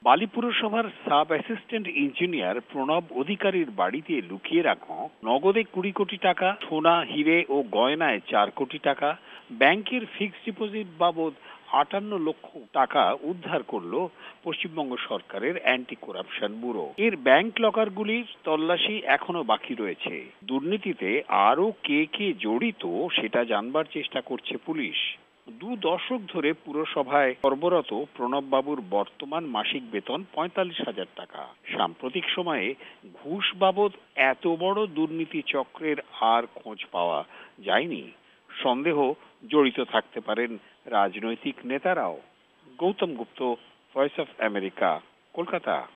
বালি পুরসভার sub assistant engineer Pranab অধিকারীর বাড়িতে লুকিয়ে রাখা নগদে 20 কোটি টাকা, সোনা, হিরে ও গয়নায় 4 কোটি টাকা, ব্যাংকের ফিক্সড ডিপোজিট বাবদ 58 লক্ষ টাকা উদ্ধার করল পশ্চিমবঙ্গ সরকারের অ্যান্টি করাপশন ব্যুরো। এর ব্যাংক লকারগুলির তল্লাশি এখনো বাকি রয়েছে। দুর্নীতিতে আরও কে কে জড়িত সেটা জানবার চেষ্টা করছে পুলিশ। 2 দশক ধরে পুরসভায় কর্মরত প্রণব বাবুর বর্তমান মাসিক বেতন 45,000 টাকা। সাম্প্রতিক সময়ে ঘুষ বাবদ এত বড় দুর্নীতি চক্রের আর খোঁজ পাওয়া যায়নি। সন্দেহ জড়িত থাকতে পারেন রাজনৈতিক নেতারাও। Gautam Gupta, voice of America, Kolkata.